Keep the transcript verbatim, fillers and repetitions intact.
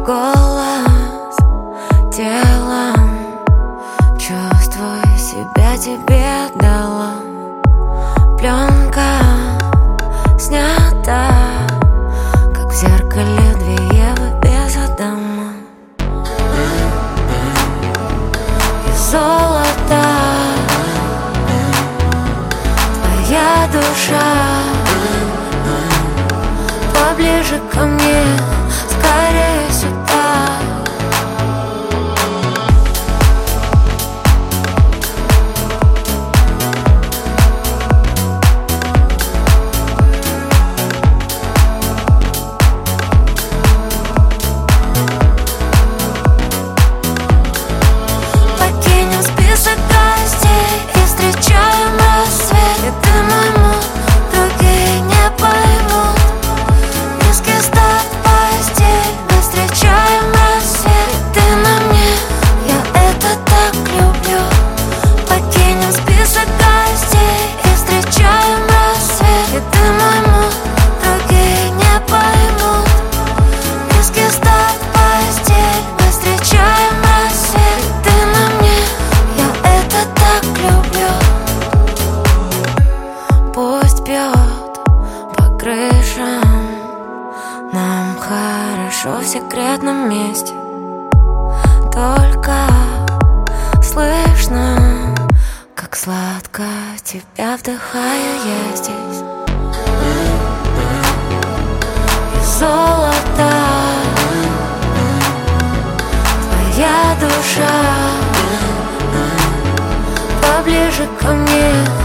голос телом, чувствуй себя, тебе дала. Пленка снята, как в зеркале две Евы без Адама. И золото твоя душа, поближе ко мне, скорее сюда. Покинем список гостей и встречаем рассвет. И ты мой муж, другие не поймут. Низкий старт постель, мы встречаем рассвет. И ты на мне, я это так люблю. Покинем список гостей и встречаем рассвет. И ты мой муж, другие не поймут. Низкий старт постель, мы встречаем рассвет. И ты на мне, я это так люблю. Пусть бьет по крышам, нам хорошо в секретном месте. Только слышно, как сладко тебя вдыхаю я здесь. И золото твоя душа, поближе ко мне,